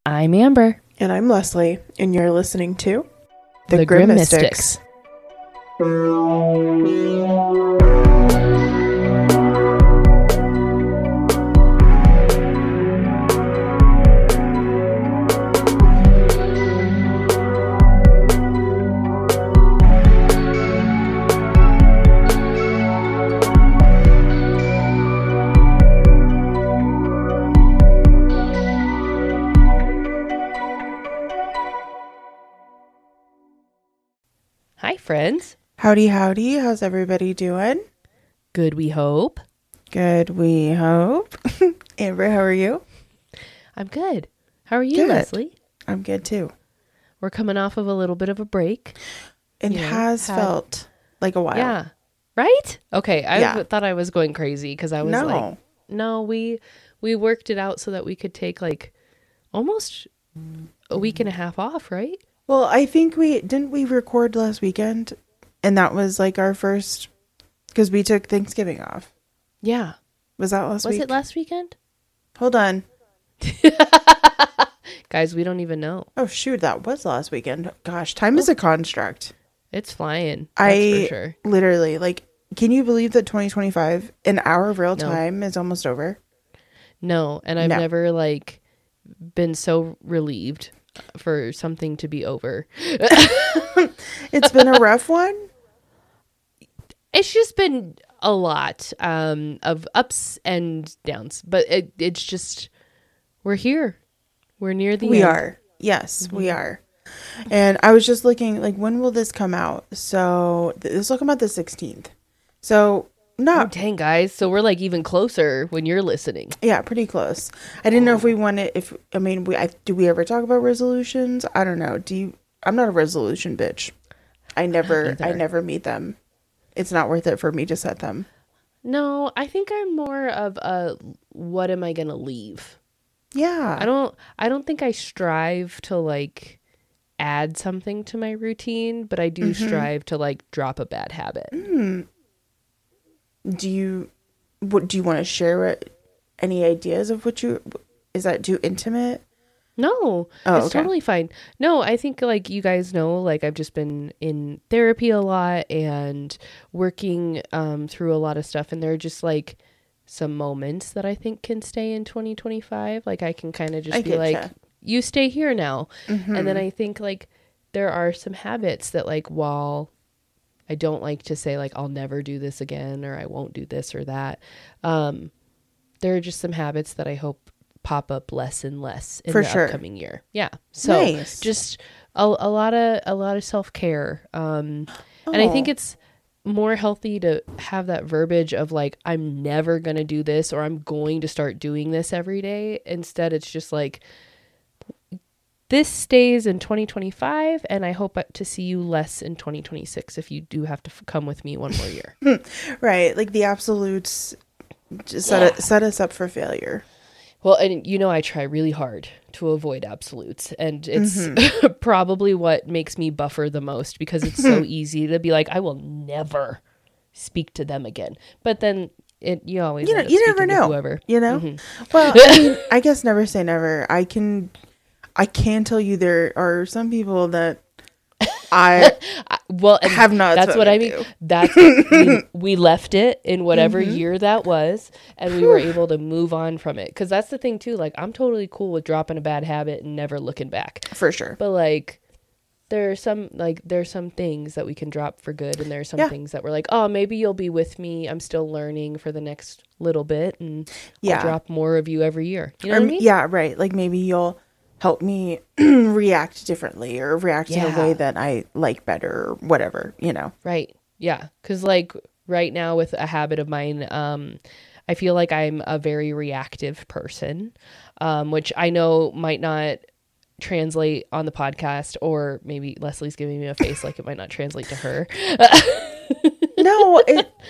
I'm Amber. And I'm Leslie, and you're listening to The Grim Mystics. Hi, friends. Howdy, howdy. How's everybody doing? Good, we hope. Good, we hope. Amber, how are you? I'm good. How are you, Good. Leslie? I'm good, too. We're coming off of a little bit of a break. It has felt like a while. Yeah. Right? Okay. I Yeah. thought I was going crazy because I was like, no, we worked it out so that we could take like almost a week and a half off, right? Well, I think we record last weekend, and that was like our first, because we took Thanksgiving off. Yeah. Was that last week? Was it last weekend? Hold on. Guys, we don't even know. Oh, shoot, that was last weekend. Gosh, time is a construct. It's flying. That's for sure. Literally, like, can you believe that 2025, an hour of real time, is almost over? No, and I've never, like, been so relieved for something to be over. It's been a rough one. It's just been a lot of ups and downs, but it's just, we're here. We're near the end. We are. Yes, we are. And I was just looking, like, when will this come out? So this will come out the 16th. So not. Oh, dang, guys. So we're like even closer when you're listening. Yeah, pretty close. I didn't know if we wanted, do we ever talk about resolutions? I don't know. I'm not a resolution bitch. I never meet them. It's not worth it for me to set them. No, I think I'm more of a, what am I going to leave? Yeah. I don't think I strive to like add something to my routine, but I do strive to like drop a bad habit. Do you want to share any ideas of is that too intimate? No, it's totally fine. No, I think like you guys know, like I've just been in therapy a lot and working through a lot of stuff, and there are just like some moments that I think can stay in 2025. Like I can kind of just be like, you stay here now. And then I think like there are some habits that like, while I don't like to say like, I'll never do this again, or I won't do this or that. There are just some habits that I hope pop up less and less in the upcoming year. Yeah. So just a lot of self-care. And I think it's more healthy to have that verbiage of like, I'm never going to do this, or I'm going to start doing this every day. Instead, it's just like, this stays in 2025, and I hope to see you less in 2026 if you do have to come with me one more year. Right. Like the absolutes just set us up for failure. Well, and you know I try really hard to avoid absolutes, and it's probably what makes me buffer the most, because it's so easy to be like, I will never speak to them again. But then you always end up you never know. Whoever. You know? Well, I mean, I guess never say never. I can tell you there are some people that I have not. That's what I mean. That's we left it in whatever year that was, and we were able to move on from it. Because that's the thing too. Like I'm totally cool with dropping a bad habit and never looking back. For sure. But like there's some things that we can drop for good, and there's some things that we're like, oh, maybe you'll be with me. I'm still learning for the next little bit, and I'll drop more of you every year. You know what I mean? Yeah, right. Like maybe you'll help me react differently, or react in a way that I like better, or whatever, you know? Right. Yeah. Because like right now with a habit of mine, I feel like I'm a very reactive person, which I know might not translate on the podcast, or maybe Leslie's giving me a face like it might not translate to her. No,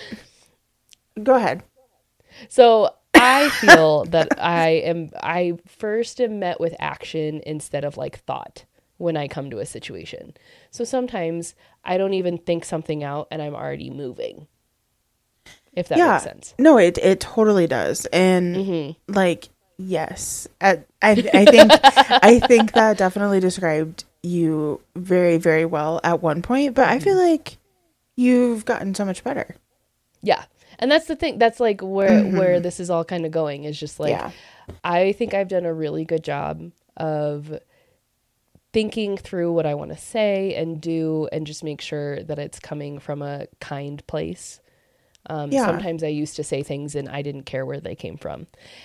go ahead. So I feel that I first am met with action instead of like thought when I come to a situation. So sometimes I don't even think something out and I'm already moving. If that makes sense. No, it totally does. And like Yes. I think I think that definitely described you very, very well at one point, but I feel like you've gotten so much better. Yeah. And that's the thing. That's like where this is all kind of going, is just like, I think I've done a really good job of thinking through what I want to say and do, and just make sure that it's coming from a kind place. Sometimes I used to say things and I didn't care where they came from,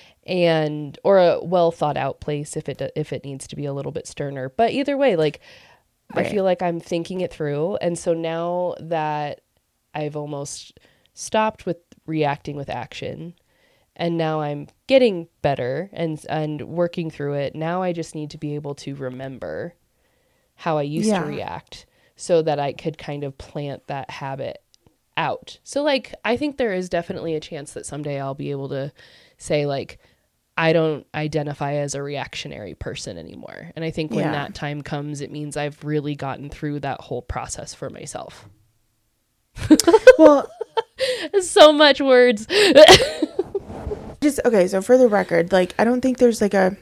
or a well thought out place if it needs to be a little bit sterner. But either way, like, right. I feel like I'm thinking it through. And so now that I've almost stopped with reacting with action, and now I'm getting better and working through it, now I just need to be able to remember how I used to react, so that I could kind of plant that habit out. So like, I think there is definitely a chance that someday I'll be able to say, like, I don't identify as a reactionary person anymore. And I think when that time comes, it means I've really gotten through that whole process for myself. Well, so much words. Okay, so for the record, like, I don't think there's like a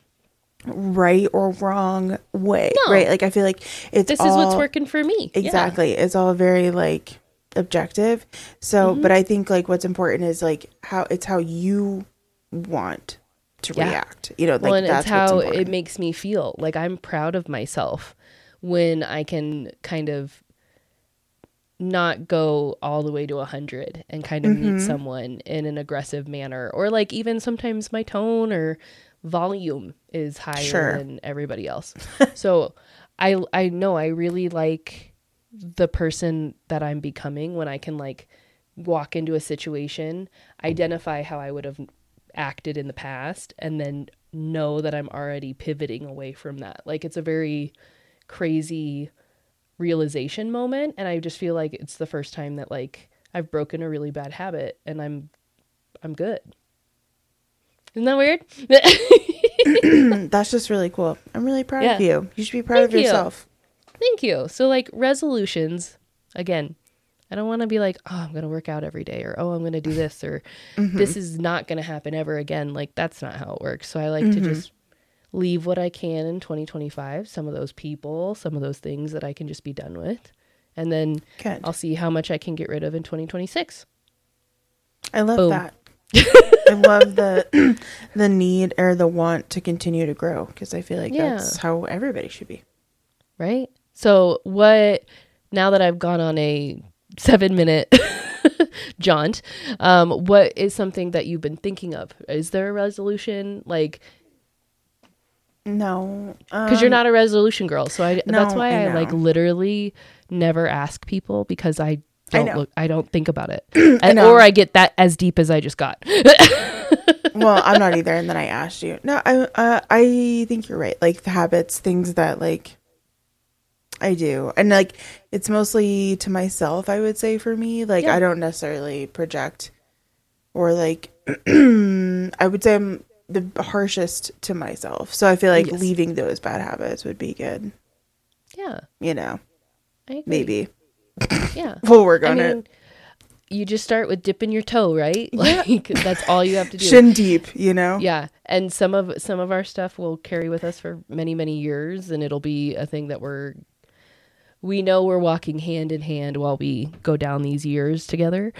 right or wrong way, right? Like, I feel like this is what's working for me. Exactly. It's all very like objective. So, but I think like what's important is like how you want to react, you know, like, and that's how it makes me feel. Like, I'm proud of myself when I can kind of not go all the way to 100 and kind of meet someone in an aggressive manner, or like even sometimes my tone or volume is higher than everybody else. So I know I really like the person that I'm becoming when I can like walk into a situation, identify how I would have acted in the past, and then know that I'm already pivoting away from that. Like, it's a very crazy realization moment, and I just feel like it's the first time that like I've broken a really bad habit and I'm good. Isn't that weird? That's just really cool. I'm really proud of you. You should be proud of yourself. Thank you. So like, resolutions, again, I don't want to be like, oh, I'm going to work out every day, or, oh, I'm going to do this, or this is not going to happen ever again. Like, that's not how it works. So I like to just leave what I can in 2025, some of those people, some of those things that I can just be done with. And then I'll see how much I can get rid of in 2026. I love that. I love the need or the want to continue to grow, because I feel like that's how everybody should be. Right? So now that I've gone on a 7-minute jaunt, what is something that you've been thinking of? Is there a resolution? Like, no, because you're not a resolution girl. So that's why I like literally never ask people, because I don't think about it, or I get that as deep as I just got. Well, I'm not either. And then I asked you. No, I think you're right. Like, the habits, things that like I do, and like, it's mostly to myself, I would say, for me. Like, I don't necessarily project, or like I would say I'm the harshest to myself. So I feel like leaving those bad habits would be good. Yeah. You know, I agree. maybe. Yeah. We'll work on it. You just start with dipping your toe, right? Like, that's all you have to do. Shin deep, you know? Yeah. And some of our stuff will carry with us for many, many years, and it'll be a thing that we know we're walking hand in hand while we go down these years together.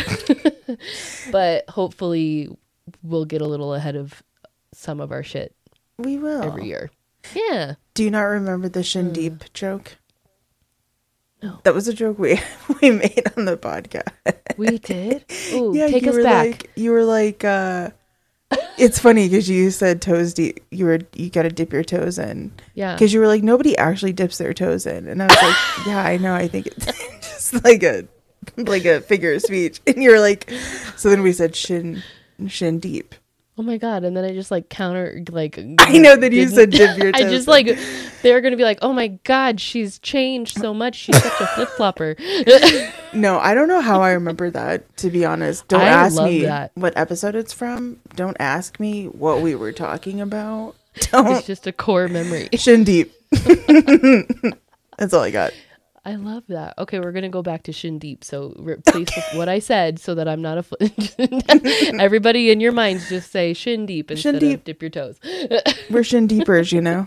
But hopefully we'll get a little ahead of some of our shit. We will. Every year. Yeah. Do you not remember the shin deep joke? No. That was a joke we made on the podcast. We did? Ooh, yeah, take us back. You were like, it's funny because you said toes deep. You got to dip your toes in. Yeah. Because you were like, nobody actually dips their toes in. And I was like, yeah, I know. I think it's just like a figure of speech. And you were like, so then we said shin deep. Oh my God. And then I just like I know that you said dip your toes. I just like, they're going to be like, oh my God, she's changed so much. She's such a flip-flopper. No, I don't know how I remember that, to be honest. Don't ask me what episode it's from. Don't ask me what we were talking about. It's just a core memory. Shin deep. That's all I got. I love that. Okay, we're gonna go back to Shin Deep. So replace what I said so that I'm not a. Everybody in your minds just say Shin Deep instead of dip your toes. We're Shin Deepers, you know.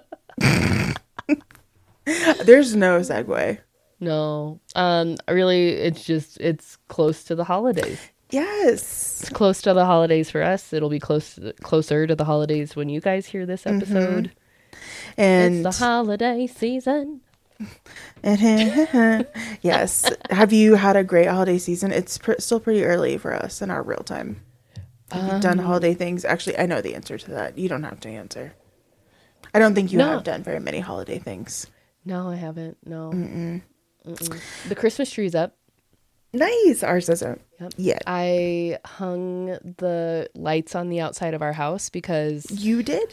There's no segue. No, really, it's close to the holidays. Yes, it's close to the holidays for us. It'll be closer to the holidays when you guys hear this episode. And it's the holiday season. Yes. Have you had a great holiday season? It's still pretty early for us in our real time. Have you done holiday things? Actually, I know the answer to that. You don't have to answer. I don't think you have done very many holiday things. No, I haven't. No. The Christmas tree's up. Nice. Ours isn't yet. I hung the lights on the outside of our house because... You did?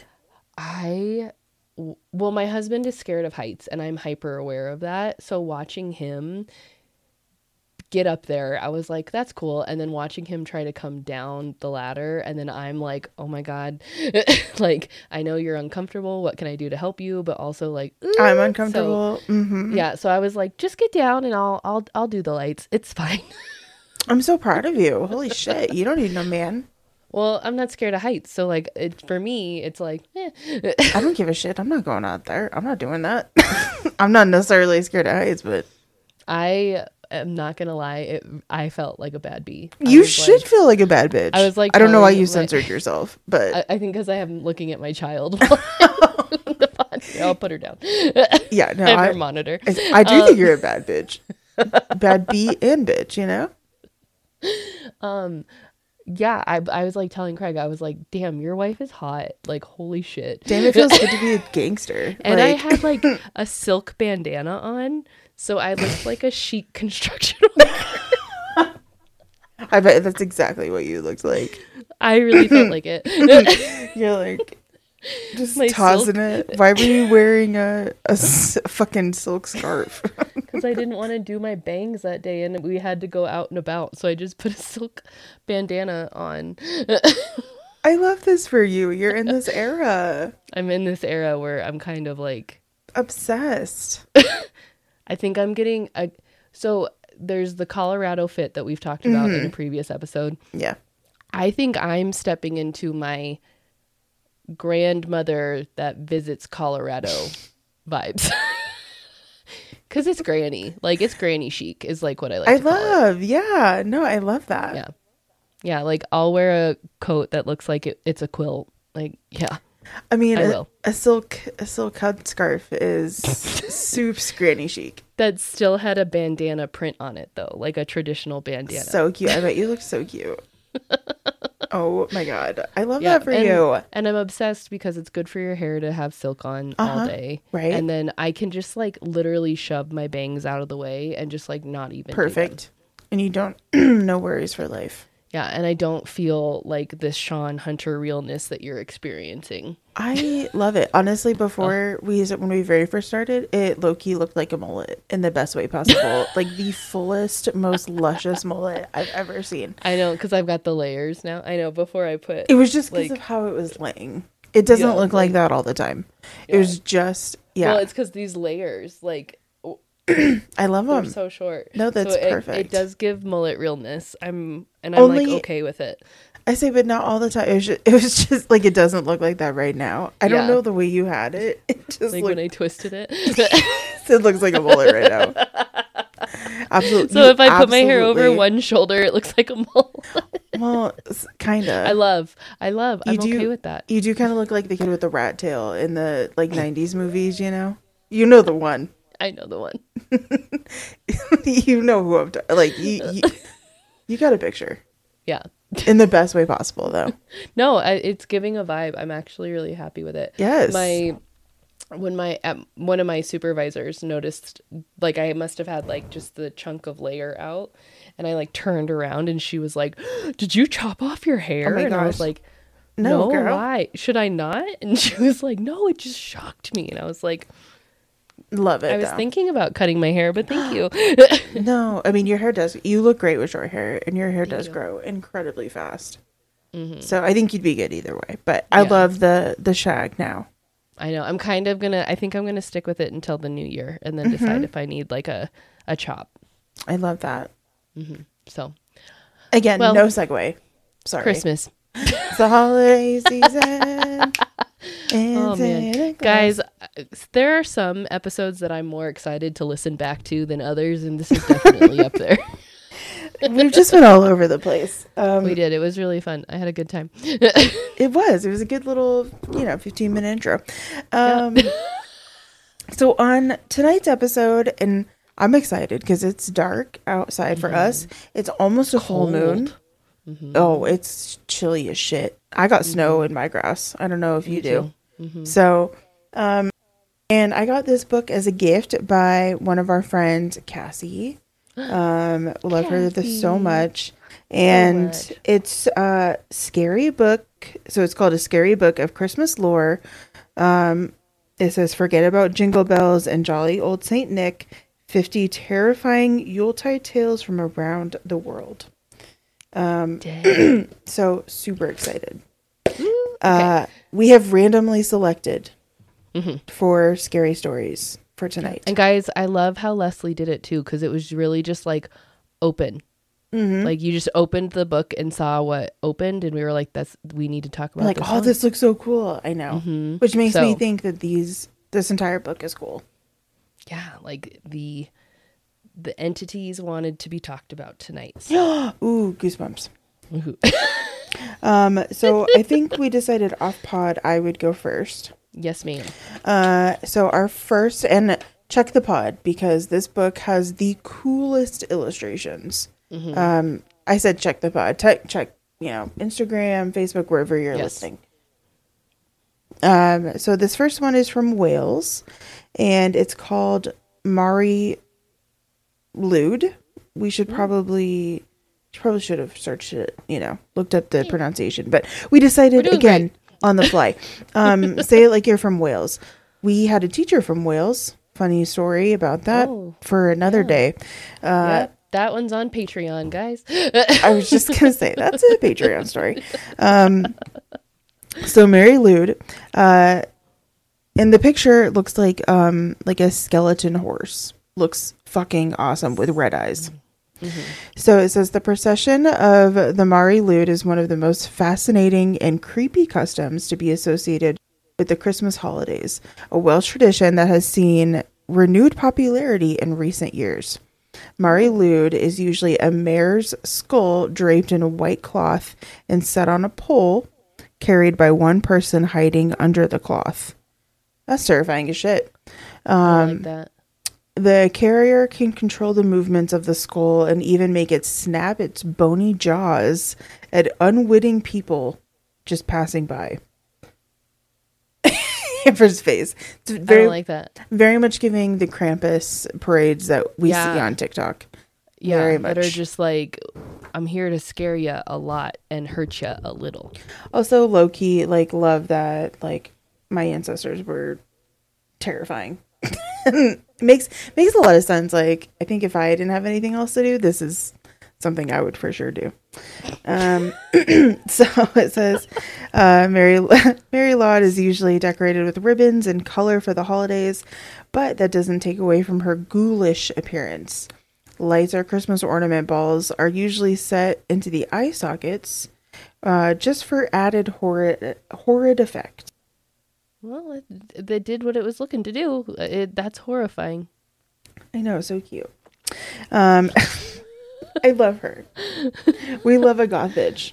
Well, my husband is scared of heights, and I'm hyper aware of that. So watching him get up there, I was like, that's cool. And then watching him try to come down the ladder, and then I'm like, oh my God. Like, I know you're uncomfortable. What can I do to help you? But also like, I'm uncomfortable. So, yeah. So I was like, just get down and I'll do the lights. It's fine. I'm so proud of you. Holy shit. You don't need no man. Well, I'm not scared of heights. So, like, for me, it's like, I don't give a shit. I'm not going out there. I'm not doing that. I'm not necessarily scared of heights, but... I am not going to lie. I felt like a bad bee. You should feel like a bad bitch. I was like... I don't know why you censored yourself, but... I think because I am looking at my child. I'll put her down. Yeah, no, I have her monitor. I do think you're a bad bitch. Bad bee and bitch, you know? Yeah, I was like telling Craig, I was like, damn, your wife is hot. Like, holy shit. Damn, it feels good to be a gangster. And I had like a silk bandana on, so I looked like a chic construction worker. I bet that's exactly what you looked like. I really felt like it. You're like, just tossing it. Why were you wearing a fucking silk scarf? Because I didn't want to do my bangs that day and we had to go out and about. So I just put a silk bandana on. I love this for you. You're in this era. I'm in this era where I'm kind of like... obsessed. I think I'm getting... So there's the Colorado fit that we've talked about in a previous episode. Yeah. I think I'm stepping into my... grandmother that visits Colorado vibes. Because it's granny. Like, it's granny chic is like what I like to call it. Yeah. No, I love that. Yeah. Yeah, like I'll wear a coat that looks like it's a quilt. Like, yeah. I mean, a silk headscarf is soups granny chic. That still had a bandana print on it though, like a traditional bandana. So cute. I bet you look so cute. Oh my God. I love that for you. And I'm obsessed because it's good for your hair to have silk on all day. Right. And then I can just like literally shove my bangs out of the way and just like not even. Perfect. And you don't, no worries for life. Yeah. And I don't feel like this Sean Hunter realness that you're experiencing. I love it. Honestly, before when we very first started, it low-key looked like a mullet in the best way possible. Like the fullest, most luscious mullet I've ever seen. I know, because I've got the layers now. I know, before I put... It was just because of how it was laying. It doesn't look like that all the time. Yeah. It was just, Well, it's because these layers, like... I love them. They're so short. No, that's perfect. It does give mullet realness. I'm like okay with it. I say, but not all the time. It was just like, it doesn't look like that right now. I don't know the way you had it. It just like when I twisted it. It looks like a mullet right now. Absolutely. So if I put my hair over one shoulder, it looks like a mullet. Well, kind of. I love. I'm okay with that. You do kind of look like the kid with the rat tail in the like 90s movies, you know? You know the one. I know the one. You know who I'm talking. Like you got a picture. Yeah. In the best way possible, though. No, it's giving a vibe. I'm actually really happy with it. Yes. One of my supervisors noticed, like, I must have had like just the chunk of layer out, and I like turned around and she was like, "Did you chop off your hair?" Oh my and gosh. I was like, "No, girl. Why? Should I not?" And she was like, "No, it just shocked me." And I was like, love it. I was thinking about cutting my hair, but thank you. No, I mean, you look great with short hair, and your hair does grow incredibly fast. Mm-hmm. So I think you'd be good either way. But I love the shag now. I know. I think I'm gonna stick with it until the new year and then decide if I need like a chop. I love that. So again, no segue. Sorry. Christmas. It's the holiday season. Oh man, guys, there are some episodes that I'm more excited to listen back to than others, and this is definitely up there. We've just been all over the place. We did. It was really fun. I had a good time. It was a good little, 15-minute intro. So on tonight's episode, and I'm excited because it's dark outside for us. It's almost a full moon. Oh, it's chilly as shit. I got snow in my grass. I don't know if you do. So, and I got this book as a gift by one of our friends, Cassie. Love her so much. And it's a scary book. So it's called A Scary Book of Christmas Lore. It says, forget about Jingle Bells and Jolly Old Saint Nick. 50 terrifying Yuletide tales from around the world. So super excited. We have randomly selected for scary stories for tonight. And guys, I love how Leslie did it too, because it was really just like open. Like you just opened the book and saw what opened, and we were like, we need to talk about this. This looks so cool. I know. Which makes me think that this entire book is cool. Yeah, like the entities wanted to be talked about tonight. Ooh, goosebumps. So I think we decided off pod I would go first. Yes, ma'am. So our first, and check the pod because this book has the coolest illustrations. I said check the pod. Check, Instagram, Facebook, wherever you're listening. So this first one is from Wales, and it's called Mari Lwyd. We should probably should have searched it, looked up the pronunciation, but we decided again on the fly. Say it like you're from Wales. We had a teacher from Wales. Funny story about that for another day. That one's on Patreon, guys. I was just going to say, that's a Patreon story. So Mari Lwyd, in the picture, it looks like a skeleton horse. Looks fucking awesome with red eyes. So it says the procession of the Mari Lwyd is one of the most fascinating and creepy customs to be associated with the Christmas holidays, a Welsh tradition that has seen renewed popularity in recent years. Mari Lwyd is usually a mare's skull draped in a white cloth and set on a pole, carried by one person hiding under the cloth. That's terrifying as shit. I like that. The carrier can control the movements of the skull and even make it snap its bony jaws at unwitting people just passing by. For his face. It's very, I don't like that. Very much giving the Krampus parades that we see on TikTok. Yeah, very much. That are just like, I'm here to scare you a lot and hurt you a little. Also, low-key, love that, my ancestors were terrifying. makes a lot of sense. I think if I didn't have anything else to do, this is something I would for sure do. So it says Mari Lwyd is usually decorated with ribbons and color for the holidays, but that doesn't take away from her ghoulish appearance. Lights or Christmas ornament balls are usually set into the eye sockets just for added horrid effect. Well, they did what it was looking to do. That's horrifying. I know, so cute. I love her. We love a goth bitch.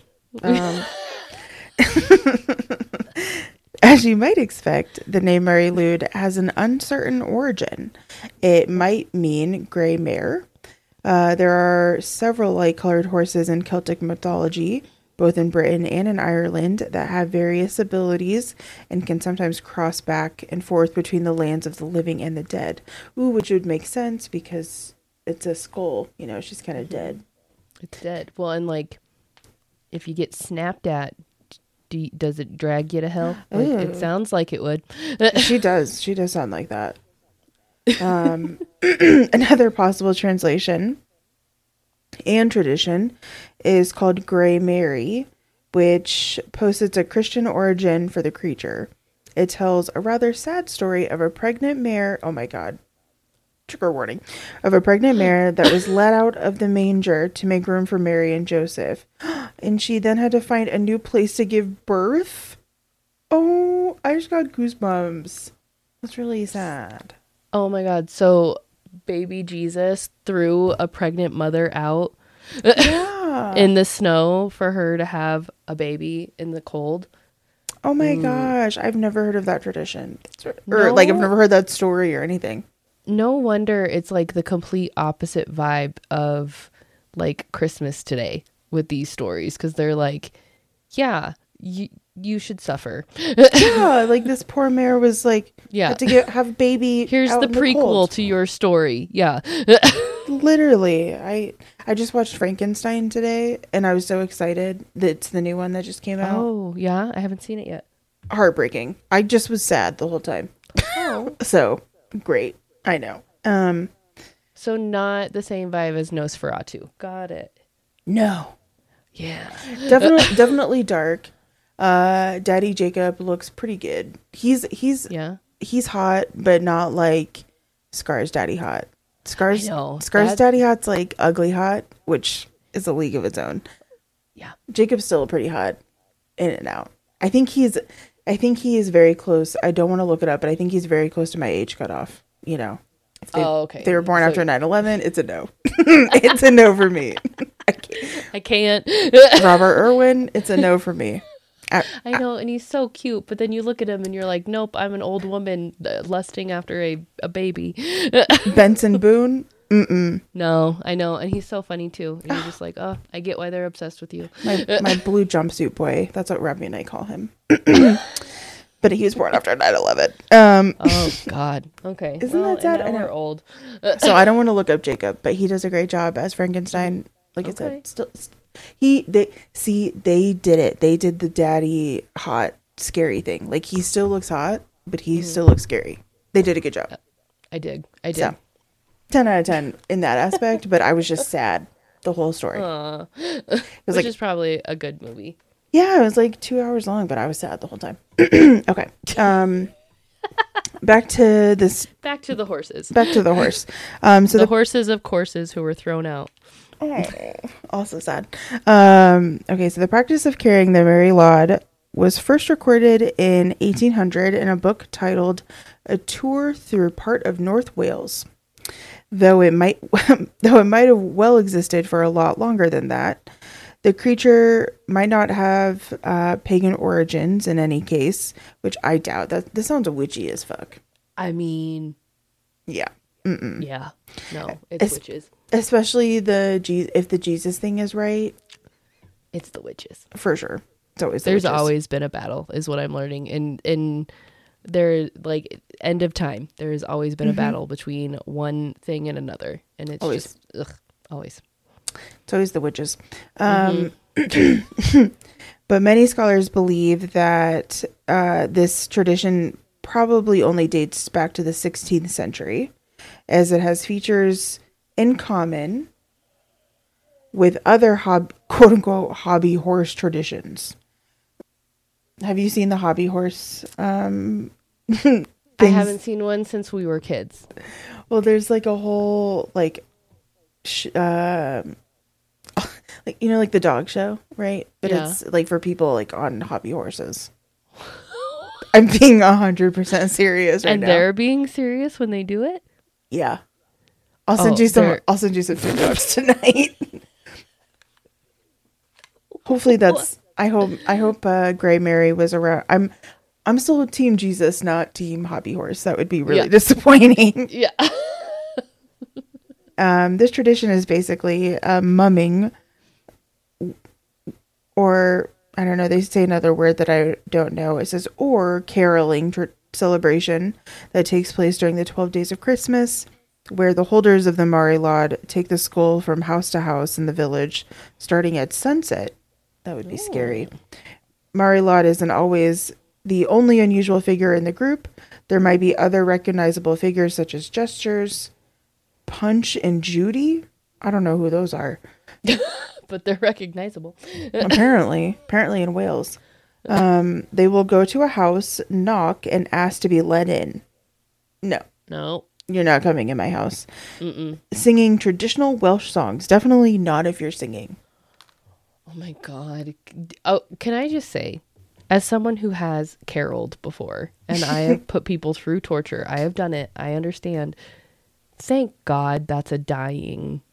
As you might expect, the name Mari Lwyd has an uncertain origin. It might mean gray mare. There are several light-colored horses in Celtic mythology, both in Britain and in Ireland, that have various abilities and can sometimes cross back and forth between the lands of the living and the dead. Ooh, which would make sense because it's a skull. She's kind of dead. It's dead. Well, and if you get snapped at, does it drag you to hell? It sounds like it would. She does. She does sound like that. Another possible translation and tradition is called Grey Mary, which posits a Christian origin for the creature. It tells a rather sad story of a pregnant mare. Oh my God. Trigger warning. Of a pregnant mare that was let out of the manger to make room for Mary and Joseph. And she then had to find a new place to give birth. Oh, I just got goosebumps. That's really sad. Oh my God. So baby Jesus threw a pregnant mother out in the snow for her to have a baby in the cold. Oh my gosh. I've never heard of that tradition. Or like I've never heard that story or anything. No wonder it's like the complete opposite vibe of like Christmas today with these stories, because they're like, yeah, you should suffer. Yeah, like this poor mare was like, had to have baby. Here's the prequel to your story. Yeah. Literally. I just watched Frankenstein today and I was so excited that it's the new one that just came out. Oh, yeah. I haven't seen it yet. Heartbreaking. I just was sad the whole time. Oh. So great. I know. So not the same vibe as Nosferatu. Got it. No. Yeah. Definitely dark. Daddy Jacob looks pretty good. He's hot, but not like Scar's daddy hot. Scar's daddy hot's like ugly hot, which is a league of its own. Yeah. Jacob's still pretty hot in and out. I think he is very close. I don't want to look it up, but I think he's very close to my age cutoff. You know, if they were born after 9/11, it's a no. It's a no for me. I can't. Robert Irwin, it's a no for me. I know, and he's so cute, but then you look at him and you're like, nope, I'm an old woman lusting after a baby. Benson Boone? Mm-mm. No, I know, and he's so funny too. And you're just like, oh, I get why they're obsessed with you. My blue jumpsuit boy. That's what Robbie and I call him. But he was born after 9/11. Oh God. Okay. Isn't that sad? I know we're old. So I don't want to look up Jacob, but he does a great job as Frankenstein. Like I said, still. They did it. They did the daddy hot scary thing. Like he still looks hot, but he still looks scary. They did a good job. I did. So, 10 out of 10 in that aspect, but I was just sad the whole story. Which is probably a good movie. Yeah, it was like 2 hours long, but I was sad the whole time. Okay. Back to the horses. Back to the horse. So the horses of courses who were thrown out. Oh, also sad. Okay, so the practice of carrying the Mary Laud was first recorded in 1800 in a book titled A Tour Through Part of North Wales. Though it might have well existed for a lot longer than that, the creature might not have pagan origins in any case, which I doubt. This sounds witchy as fuck. I mean, yeah. Mm-mm. Yeah. No, it's witches. Especially if the Jesus thing is right. It's the witches. For sure. It's always There's always been a battle, is what I'm learning. In there, like, end of time, there has always been a battle between one thing and another. And it's always. Always. It's always the witches. But many scholars believe that this tradition probably only dates back to the 16th century, as it has features in common with other quote-unquote hobby horse traditions. Have you seen the hobby horse I haven't seen one since we were kids. Well, there's like a whole like like, you know, like the dog show, right? But it's like for people like on hobby horses. I'm being 100% serious right now. And they're being serious when they do it? Yeah. I'll send you some TikToks tonight. Hopefully that's I hope Gray Mary was around. I'm still Team Jesus, not Team Hobby Horse. That would be really disappointing. Yeah. This tradition is basically mumming, or I don't know, they say another word that I don't know. It says or caroling celebration that takes place during the 12 days of Christmas, where the holders of the Mary Laud take the skull from house to house in the village, starting at sunset. That would be scary. Mary Laud isn't always the only unusual figure in the group. There might be other recognizable figures such as Gestures, Punch, and Judy. I don't know who those are. But they're recognizable. Apparently in Wales. They will go to a house, knock, and ask to be let in. No. You're not coming in my house. Mm-mm. Singing traditional Welsh songs. Definitely not if you're singing. Oh my God. Oh, can I just say, as someone who has caroled before, and I have put people through torture, I have done it. I understand. Thank God that's a dying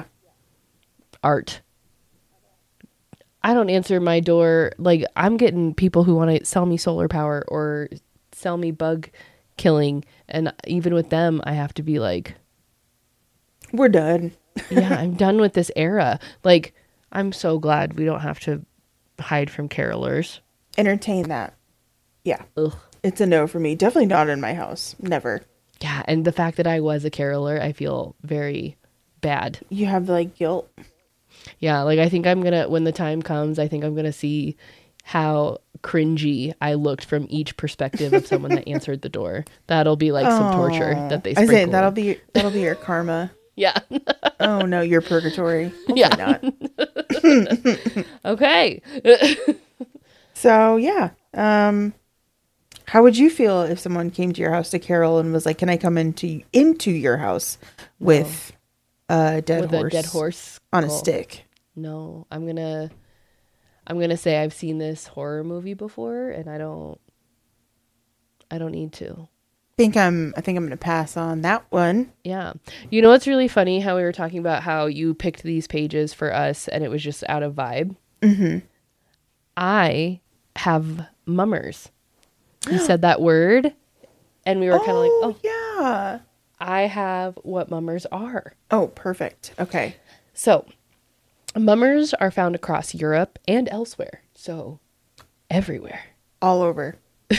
art. I don't answer my door. Like, I'm getting people who want to sell me solar power or sell me bug killing. And even with them, I have to be like, we're done. Yeah, I'm done with this era. Like, I'm so glad we don't have to hide from carolers. Entertain that. Yeah. Ugh. It's a no for me. Definitely not in my house. Never. Yeah, and the fact that I was a caroler, I feel very bad. You have, like, guilt. Yeah, like, I think I'm gonna, when the time comes, I think I'm gonna see how cringy I looked from each perspective of someone that answered the door. That'll be like some torture that they sprinkle. I say that'll be your karma. Yeah. Oh no, your purgatory. Hopefully not. Okay. So yeah, how would you feel if someone came to your house to carol and was like, "Can I come into your house with a dead horse on a stick?" No, I'm gonna say I've seen this horror movie before, and I don't need to. I think I'm gonna pass on that one. Yeah. You know what's really funny? How we were talking about how you picked these pages for us and it was just out of vibe. Mm-hmm. I have mummers. You said that word and we were kind of like, oh yeah. I have what mummers are. Oh, perfect. Okay. So mummers are found across Europe and elsewhere. So everywhere. All over.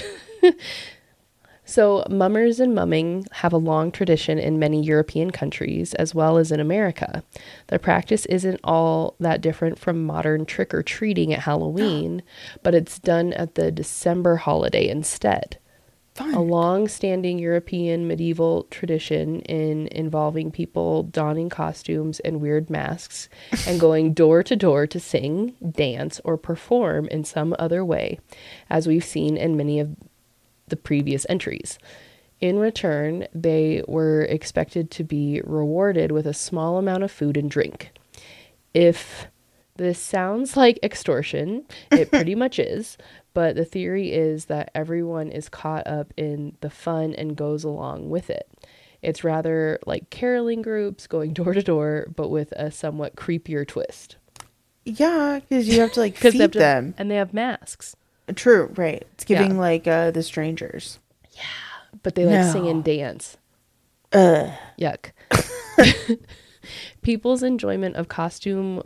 So mummers and mumming have a long tradition in many European countries as well as in America. The practice isn't all that different from modern trick-or-treating at Halloween, but it's done at the December holiday instead. Fun. A long-standing European medieval tradition involving people donning costumes and weird masks and going door to door to sing, dance, or perform in some other way, as we've seen in many of the previous entries. In return, they were expected to be rewarded with a small amount of food and drink. If this sounds like extortion, it pretty much is, but the theory is that everyone is caught up in the fun and goes along with it. It's rather like caroling groups going door to door, but with a somewhat creepier twist. Yeah, because you have to like feed them. And they have masks. True, right. It's giving like The Strangers. Yeah, but they sing and dance. Yuck. People's enjoyment of costume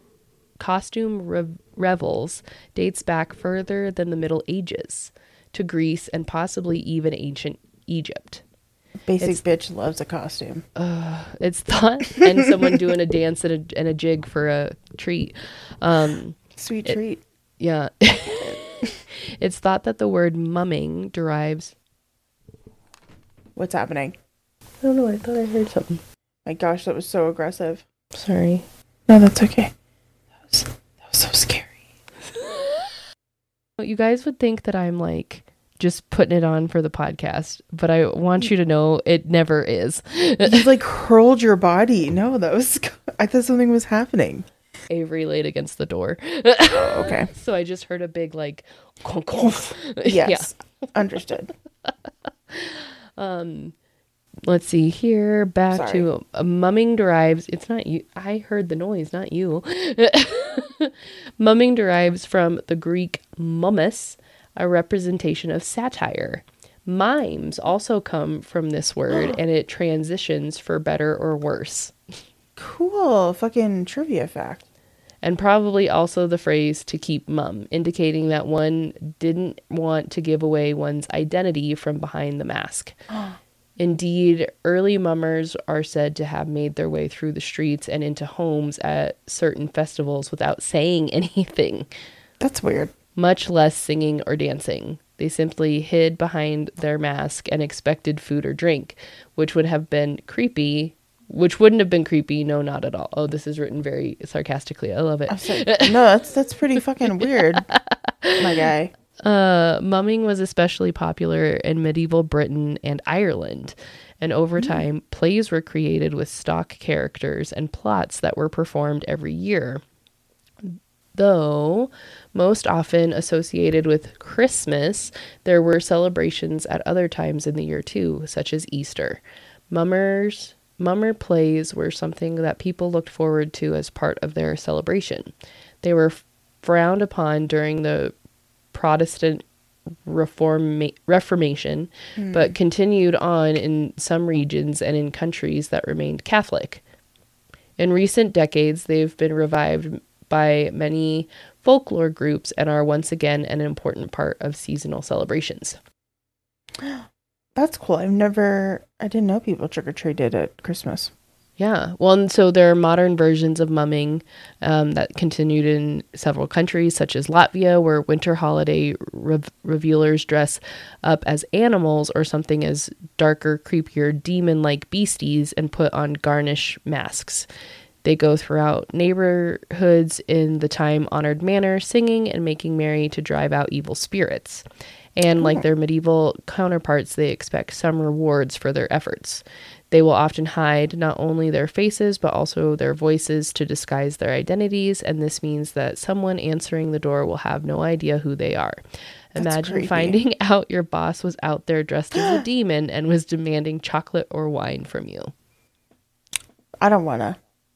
revels dates back further than the Middle Ages, to Greece and possibly even ancient Egypt. Basic bitch loves a costume. It's thought, and someone doing a dance and a jig for a treat. Sweet treat. Yeah. It's thought that the word mumming derives... What's happening? I don't know. I thought I heard something. My gosh, that was so aggressive. Sorry. No, that's okay. That was so scary. You guys would think that I'm like just putting it on for the podcast, but I want you to know it never is. You like hurled your body. No, I thought something was happening. Avery laid against the door. Oh, okay. So I just heard a big like conk. Yes. Yeah. Understood. Let's see here. Back to mumming derives. It's not you. I heard the noise, not you. Mumming derives from the Greek mummus, a representation of satire. Mimes also come from this word, and it transitions for better or worse. Cool. Fucking trivia fact. And probably also the phrase to keep mum, indicating that one didn't want to give away one's identity from behind the mask. Indeed, early mummers are said to have made their way through the streets and into homes at certain festivals without saying anything. That's weird. Much less singing or dancing. They simply hid behind their mask and expected food or drink, which would have been creepy. Which wouldn't have been creepy. No, not at all. Oh, this is written very sarcastically. I love it. No, that's pretty fucking weird, my guy. Mumming was especially popular in medieval Britain and Ireland. And over time, plays were created with stock characters and plots that were performed every year. Though most often associated with Christmas, there were celebrations at other times in the year too, such as Easter. Mummer plays were something that people looked forward to as part of their celebration. They were frowned upon during the Protestant Reformation, but continued on in some regions and in countries that remained Catholic. In recent decades, they've been revived by many folklore groups and are once again an important part of seasonal celebrations. That's cool. I didn't know people trick-or-treated at Christmas. Yeah. Well, and so there are modern versions of mumming that continued in several countries, such as Latvia, where winter holiday revelers dress up as animals or something as darker, creepier, demon-like beasties and put on garnish masks. They go throughout neighborhoods in the time-honored manner, singing and making merry to drive out evil spirits. And like their medieval counterparts, they expect some rewards for their efforts. They will often hide not only their faces, but also their voices to disguise their identities, and this means that someone answering the door will have no idea who they are. Imagine finding out your boss was out there dressed as a demon and was demanding chocolate or wine from you. I don't want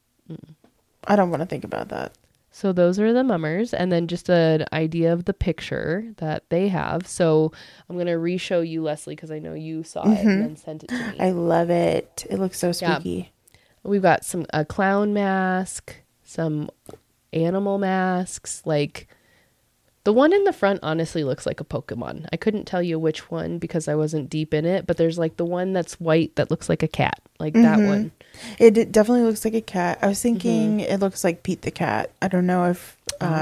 to think about that. So those are the mummers, and then just an idea of the picture that they have. So I'm going to re-show you, Leslie, because I know you saw it and then sent it to me. I love it. It looks so spooky. Yeah. We've got a clown mask, some animal masks. Like the one in the front honestly looks like a Pokemon. I couldn't tell you which one because I wasn't deep in it, but there's like the one that's white that looks like a cat, like that one. It definitely looks like a cat. I was thinking it looks like Pete the Cat. I don't know if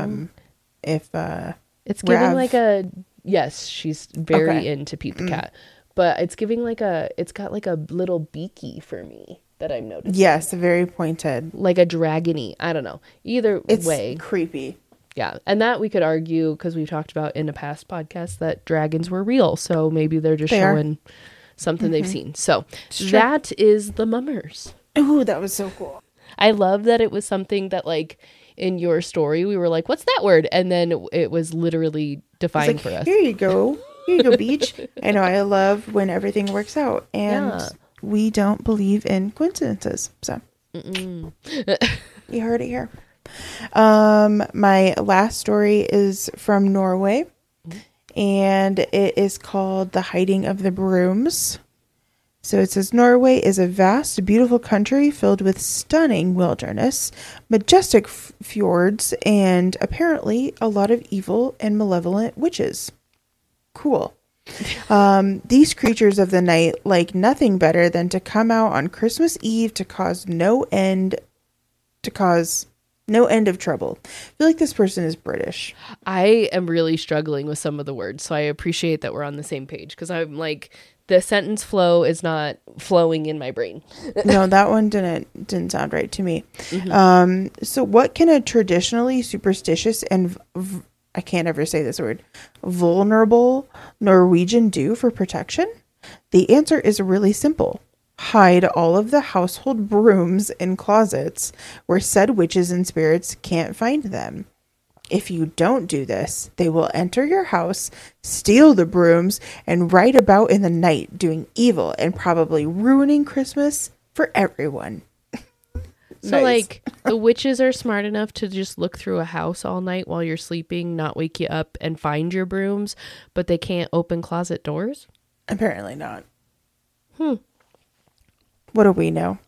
it's giving like a, yes, she's very into Pete the Cat, but it's giving like it's got like a little beaky for me that I'm noticing. Yes, very pointed. Like a dragony. I don't know. Either way. It's creepy. Yeah. And that we could argue, because we've talked about in a past podcast, that dragons were real. So maybe they're just showing something they've seen. So that is the mummers. Ooh, that was so cool. I love that it was something that like in your story, we were like, what's that word? And then it was literally defined for us. Here you go. Beach. I know. I love when everything works out. And we don't believe in coincidences. So you heard it here. My last story is from Norway, and it is called The Hiding of the Brooms. So it says, Norway is a vast, beautiful country filled with stunning wilderness, majestic fjords, and apparently a lot of evil and malevolent witches. Cool. These creatures of the night like nothing better than to come out on Christmas Eve to cause no end of trouble. I feel like this person is British. I am really struggling with some of the words, so I appreciate that we're on the same page, because I'm like, the sentence flow is not flowing in my brain. No, that one didn't sound right to me. So what can a traditionally superstitious and I can't ever say this word, vulnerable Norwegian do for protection? The answer is really simple. Hide all of the household brooms in closets where said witches and spirits can't find them. If you don't do this, they will enter your house, steal the brooms, and ride about in the night doing evil and probably ruining Christmas for everyone. So, like, the witches are smart enough to just look through a house all night while you're sleeping, not wake you up, and find your brooms, but they can't open closet doors? Apparently not. What do we know?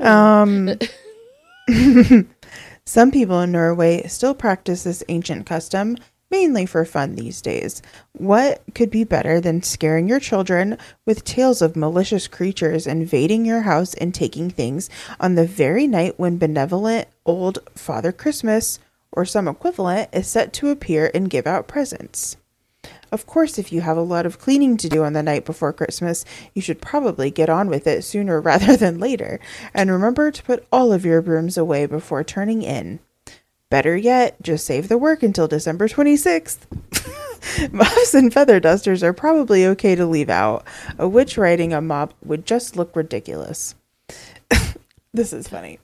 Some people in Norway still practice this ancient custom, mainly for fun these days. What could be better than scaring your children with tales of malicious creatures invading your house and taking things on the very night when benevolent old Father Christmas, or some equivalent, is set to appear and give out presents? Of course, if you have a lot of cleaning to do on the night before Christmas, you should probably get on with it sooner rather than later. And remember to put all of your brooms away before turning in. Better yet, just save the work until December 26th. Mops and feather dusters are probably okay to leave out. A witch riding a mop would just look ridiculous. This is funny.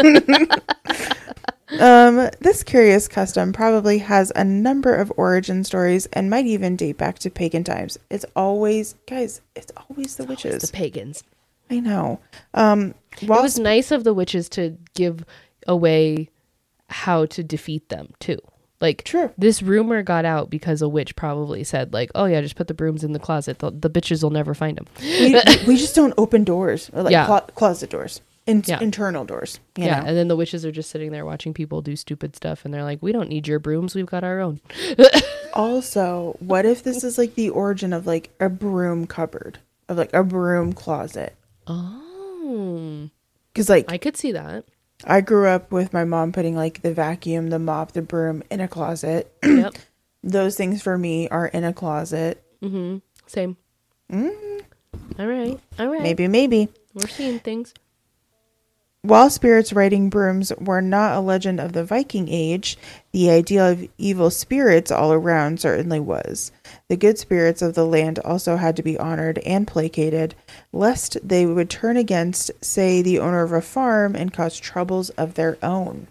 This curious custom probably has a number of origin stories and might even date back to pagan times. It's always the witches. The pagans. I know. It was nice of the witches to give away how to defeat them too. Like, true. This rumor got out because a witch probably said, like, oh yeah, just put the brooms in the closet. The bitches will never find them. We just don't open doors, or like closet doors, internal doors. You know? And then the witches are just sitting there watching people do stupid stuff, and they're like, we don't need your brooms, we've got our own. Also, what if this is like the origin of like a broom cupboard, of like a broom closet? Oh, because like I could see that. I grew up with my mom putting like the vacuum, the mop, the broom in a closet. Yep. Those things for me are in a closet. Mm-hmm. Same. Mm-hmm. All right. Maybe. We're seeing things. While spirits riding brooms were not a legend of the Viking Age, the idea of evil spirits all around certainly was. The good spirits of the land also had to be honored and placated, lest they would turn against, say, the owner of a farm and cause troubles of their own.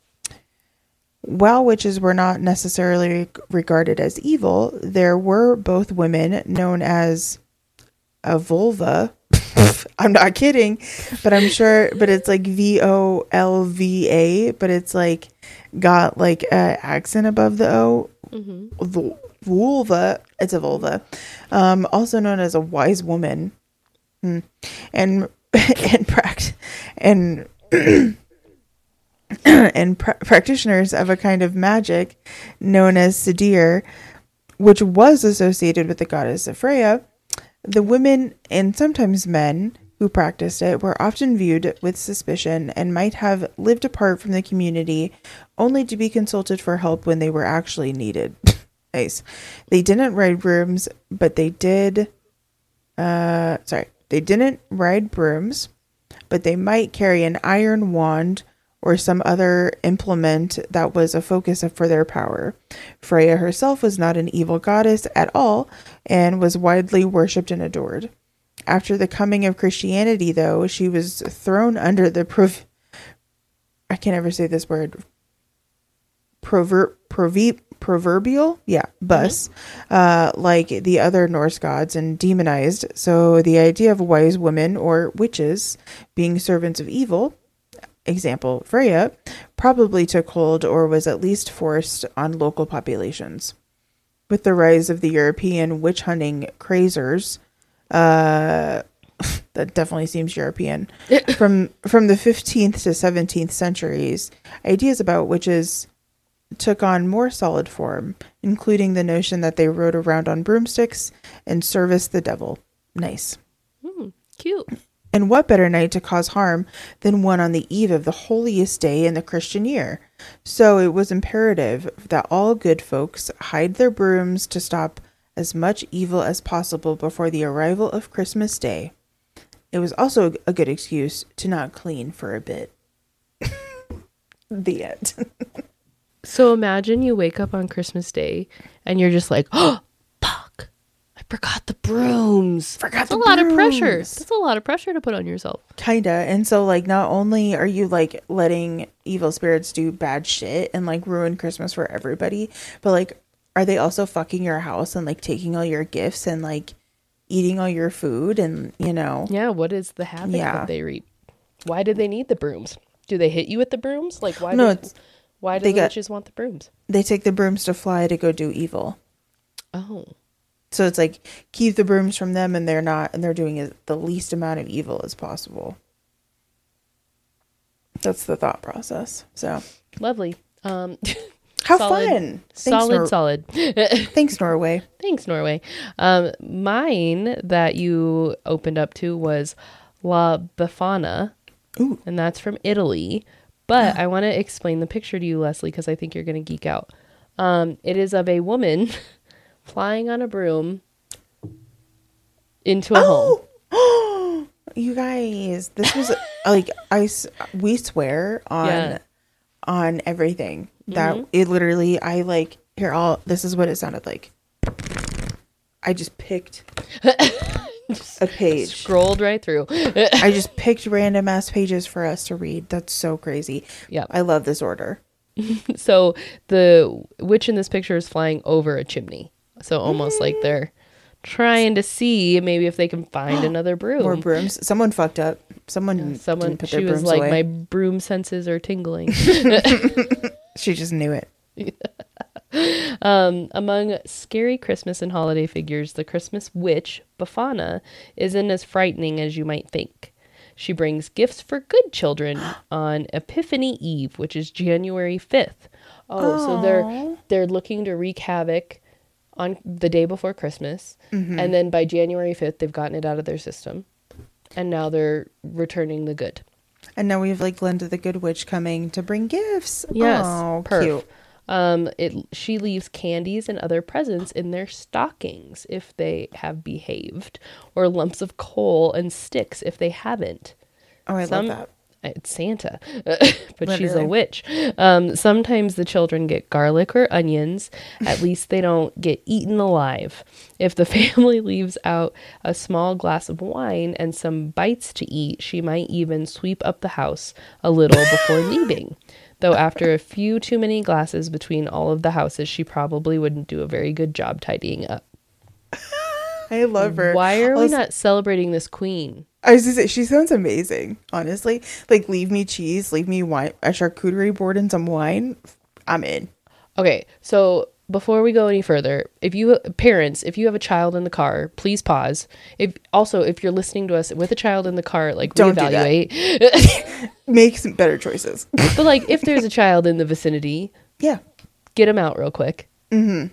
While witches were not necessarily regarded as evil, there were both women known as a vulva. I'm not kidding, but I'm sure, but it's like VOLVA, but it's like got like an accent above the O. Mm-hmm. Vulva. It's a vulva. Also known as a wise woman. And practitioners of a kind of magic known as Sadir, which was associated with the goddess of Freya. The women, and sometimes men, who practiced it were often viewed with suspicion and might have lived apart from the community, only to be consulted for help when they were actually needed. Nice. They didn't ride brooms, but they did... They didn't ride brooms, but they might carry an iron wand or some other implement that was a focus for their power. Freya herself was not an evil goddess at all and was widely worshipped and adored. After the coming of Christianity, though, she was thrown under the I can't ever say this word. Proverbial? Yeah, bus, like the other Norse gods, and demonized. So the idea of wise women or witches being servants of evil, example Freya, probably took hold or was at least forced on local populations. With the rise of the European witch hunting crazers, that definitely seems European, from the 15th to 17th centuries, ideas about witches took on more solid form, including the notion that they rode around on broomsticks and serviced the devil. Nice. Cute. And what better night to cause harm than one on the eve of the holiest day in the Christian year? So it was imperative that all good folks hide their brooms to stop as much evil as possible before the arrival of Christmas Day. It was also a good excuse to not clean for a bit. The end. So imagine you wake up on Christmas Day and you're just like, oh, fuck, I forgot the brooms. That's a lot of pressure. That's a lot of pressure to put on yourself. Kinda. And so like not only are you like letting evil spirits do bad shit and like ruin Christmas for everybody, but like are they also fucking your house and like taking all your gifts and like eating all your food and Yeah, what is the havoc that they reap? Why do they need the brooms? Do they hit you with the brooms? Like why why do the witches want the brooms? They take the brooms to fly to go do evil. Oh. So it's like keep the brooms from them and they're doing the least amount of evil as possible. That's the thought process. So lovely. How fun. Solid. Thanks, Norway. Thanks, Norway. Mine that you opened up to was La Befana. Ooh. And that's from Italy. But I want to explain the picture to you, Leslie, because I think you're going to geek out. It is of a woman flying on a broom into a home. You guys, this was like we swear on everything that it literally this is what it sounded like. I just picked a page. Scrolled right through. I just picked random ass pages for us to read. That's so crazy. Yeah. I love this order. So the witch in this picture is flying over a chimney. So almost like they're trying to see maybe if they can find another broom. More brooms. Someone fucked up. Someone didn't put their brooms was like, away. my broom senses are tingling. She just knew it. Among scary Christmas and holiday figures, the Christmas witch, Befana, isn't as frightening as you might think. She brings gifts for good children on Epiphany Eve, which is January 5th. So they're looking to wreak havoc on the day before Christmas. Mm-hmm. And then by January 5th, they've gotten it out of their system. And now they're returning the good. And now we have like Glenda the Good Witch coming to bring gifts. Yes. Oh, cute. She leaves candies and other presents in their stockings if they have behaved, or lumps of coal and sticks if they haven't. Oh, I love that. It's Santa, but she's a witch. Sometimes the children get garlic or onions. At least they don't get eaten alive. If the family leaves out a small glass of wine and some bites to eat, she might even sweep up the house a little before leaving. Though after a few too many glasses between all of the houses, she probably wouldn't do a very good job tidying up. I love her. Why are we not celebrating this queen? I was just say, she sounds amazing, honestly. Like, leave me cheese, leave me wine, a charcuterie board and some wine. I'm in. Okay, so before we go any further, if you have a child in the car, please pause. If you're listening to us with a child in the car, like, don't reevaluate. Make some better choices. But like, if there's a child in the vicinity, yeah, get them out real quick. Mm-hmm.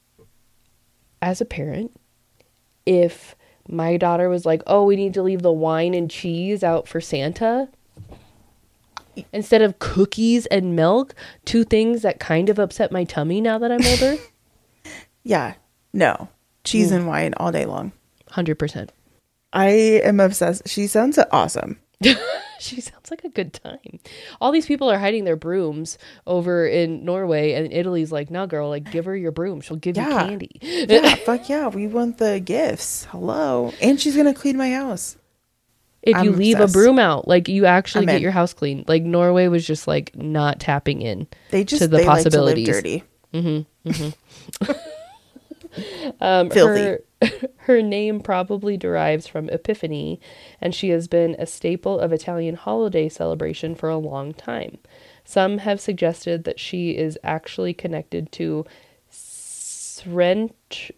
As a parent, if my daughter was like, oh, we need to leave the wine and cheese out for Santa instead of cookies and milk, two things that kind of upset my tummy now that I'm older. Yeah, no. Cheese and wine all day long. 100%. I am obsessed. She sounds awesome. She sounds like a good time. All these people are hiding their brooms over in Norway, and Italy's like, no, girl, like, give her your broom. She'll give you candy. Yeah, fuck yeah. We want the gifts. Hello. And she's going to clean my house. If you leave a broom out, like, you actually get your house clean. Like, Norway was just, like, not tapping in to the possibilities. Like to live dirty. Mm-hmm. Mm-hmm. Filthy. Her name probably derives from Epiphany, and she has been a staple of Italian holiday celebration for a long time. Some have suggested that she is actually connected to Strenu,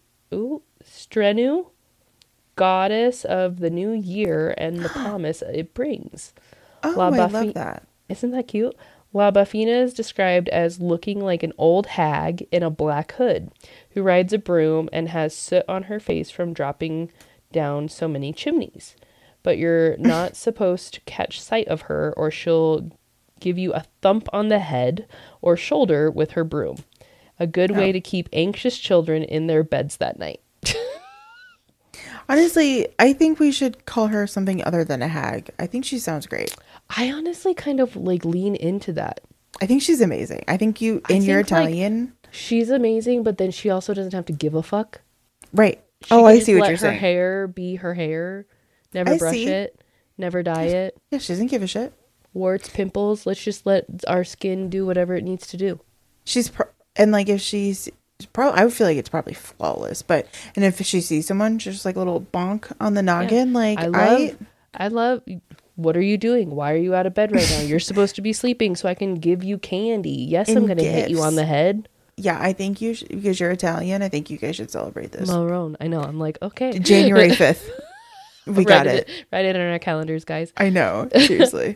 goddess of the new year and the promise it brings. Oh, I love that. Isn't that cute? La Bafina is described as looking like an old hag in a black hood who rides a broom and has soot on her face from dropping down so many chimneys. But you're not supposed to catch sight of her, or she'll give you a thump on the head or shoulder with her broom. A good way to keep anxious children in their beds that night. Honestly, I think we should call her something other than a hag. I think she sounds great. I honestly kind of like lean into that. I think she's amazing. I think you're Italian. Like, she's amazing, but then she also doesn't have to give a fuck. Right. I see what you're saying. Let her hair be her hair. Never brush it. Never dye it. Yeah, she doesn't give a shit. Warts, pimples. Let's just let our skin do whatever it needs to do. If she's probably, I would feel like it's probably flawless. And if she sees someone, just like a little bonk on the noggin, I love. What are you doing? Why are you out of bed right now? You're supposed to be sleeping so I can give you candy. Yes, I'm going to hit you on the head. Yeah, I think you should, because you're Italian, I think you guys should celebrate this. Marone. I know. I'm like, okay. January 5th. We got it. Write it on our calendars, guys. I know. Seriously.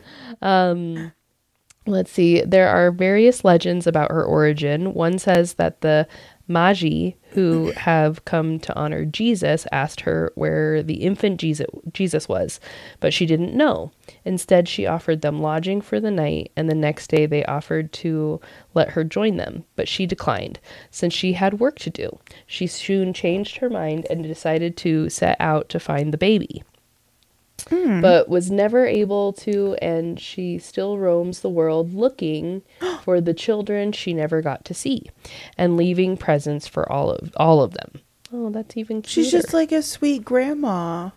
Let's see. There are various legends about her origin. One says that the Magi who have come to honor Jesus asked her where the infant Jesus was, but she didn't know. Instead, she offered them lodging for the night, and the next day they offered to let her join them, but she declined, since she had work to do. She soon changed her mind and decided to set out to find the baby. But was never able to, and she still roams the world looking for the children she never got to see, and leaving presents for all of them. Oh, that's even cuter. She's just like a sweet grandma.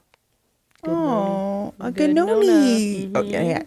Oh, a Ganoni. Mm-hmm. Oh, yeah.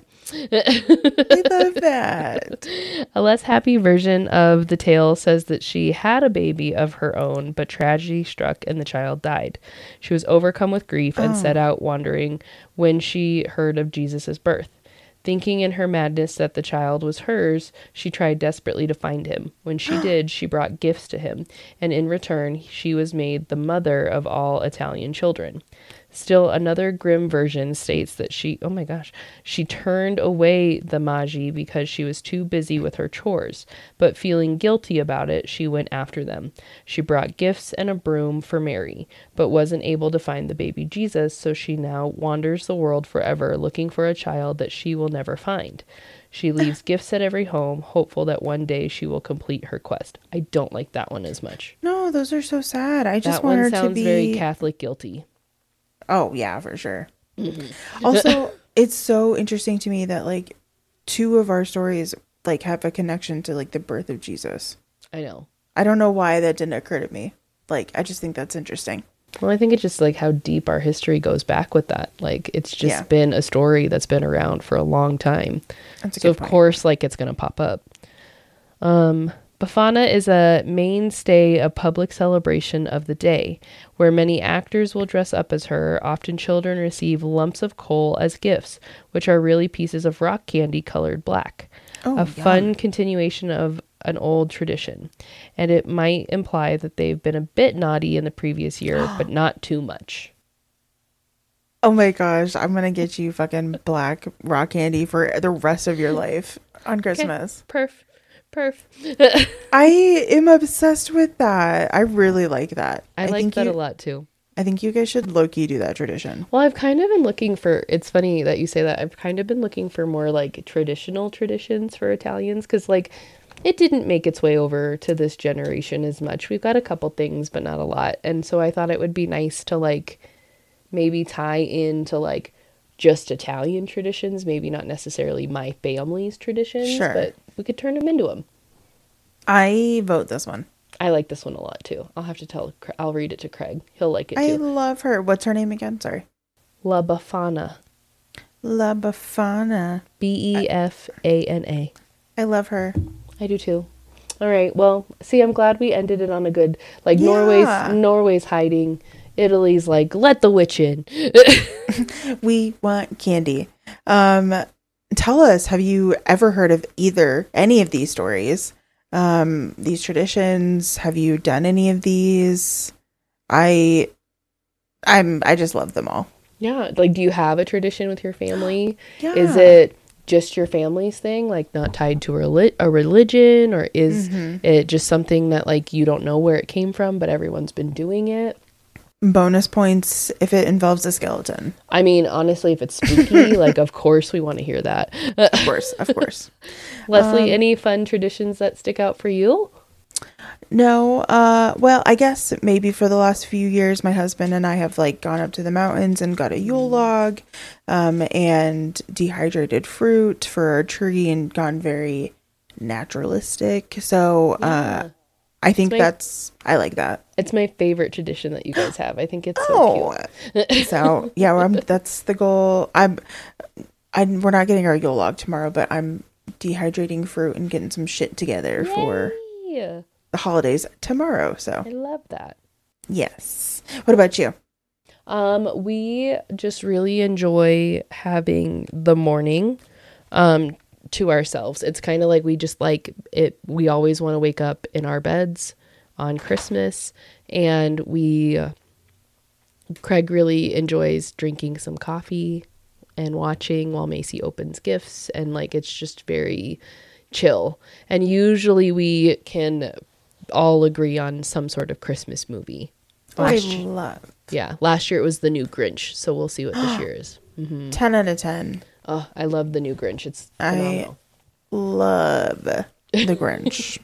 I love that. A less happy version of the tale says that she had a baby of her own, but tragedy struck and the child died. She was overcome with grief and set out wandering when she heard of Jesus' birth. Thinking in her madness that the child was hers, she tried desperately to find him. When she did, she brought gifts to him, and in return, she was made the mother of all Italian children. Still, another grim version states that she turned away the Magi because she was too busy with her chores, but feeling guilty about it, she went after them. She brought gifts and a broom for Mary, but wasn't able to find the baby Jesus, so she now wanders the world forever looking for a child that she will never find. She leaves gifts at every home, hopeful that one day she will complete her quest. I don't like that one as much. No, those are so sad. I just want her to be... That one sounds very Catholic guilty. Oh, yeah, for sure. Mm-hmm. Also, it's so interesting to me that, like, 2 of our stories, like, have a connection to, like, the birth of Jesus. I know. I don't know why that didn't occur to me. Like, I just think that's interesting. Well, I think it's just, like, how deep our history goes back with that. Like, it's just been a story that's been around for a long time. That's a good point. Of course, like, it's going to pop up. Befana is a mainstay of public celebration of the day, where many actors will dress up as her. Often children receive lumps of coal as gifts, which are really pieces of rock candy colored black. Fun continuation of an old tradition. And it might imply that they've been a bit naughty in the previous year, but not too much. Oh my gosh, I'm going to get you fucking black rock candy for the rest of your life on Christmas. Okay. Perf. I am obsessed with that. I really like that. I like that a lot too. I think you guys should low-key do that tradition. Well, I've kind of been looking for, it's funny that you say that. I've kind of been looking for more like traditional traditions for Italians, because like it didn't make its way over to this generation as much. We've got a couple things, but not a lot. And so I thought it would be nice to like maybe tie into like just Italian traditions, maybe not necessarily my family's traditions, but we could turn them into them. I vote this one. I like this one a lot too. I'll read it to Craig. He'll like it too. I love her. What's her name again? Sorry. La Befana. La Befana. Befana. I love her. I do too. All right. Well, see, I'm glad we ended it on a good, like Norway's hiding. Italy's like, let the witch in. We want candy. Tell us, have you ever heard of any of these stories? These traditions? Have you done any of these? I just love them all. Yeah. Like, do you have a tradition with your family? Yeah. Is it just your family's thing, like not tied to a religion, or is it just something that like you don't know where it came from, but everyone's been doing it? Bonus points if it involves a skeleton. I mean, honestly, if it's spooky, like, of course we want to hear that. Of course. Leslie, any fun traditions that stick out for you? No. Well, I guess maybe for the last few years, my husband and I have like gone up to the mountains and got a Yule log, and dehydrated fruit for our tree and gone very naturalistic. So, I think I like that. It's my favorite tradition that you guys have. I think it's so cute. So yeah, that's the goal. We're not getting our Yule log tomorrow, but I'm dehydrating fruit and getting some shit together for the holidays tomorrow. So I love that. Yes. What about you? We just really enjoy having the morning to ourselves. It's kind of like we just like it. We always want to wake up in our beds on Christmas, and Craig really enjoys drinking some coffee and watching while Macy opens gifts, and like it's just very chill. And usually we can all agree on some sort of Christmas movie. Last year it was The New Grinch, so we'll see what this year is. 10 out of 10. Oh, I love The New Grinch. It's phenomenal. I love The Grinch.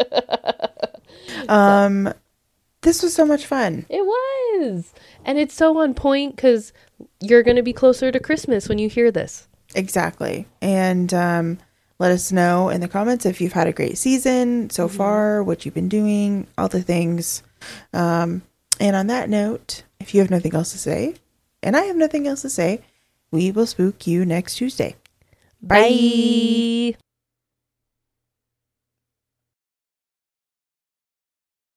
This was so much fun. It was. And it's so on point because you're going to be closer to Christmas when you hear this. Exactly. And let us know in the comments if you've had a great season so far, what you've been doing, all the things. And on that note, if you have nothing else to say, and I have nothing else to say, we will spook you next Tuesday. Bye.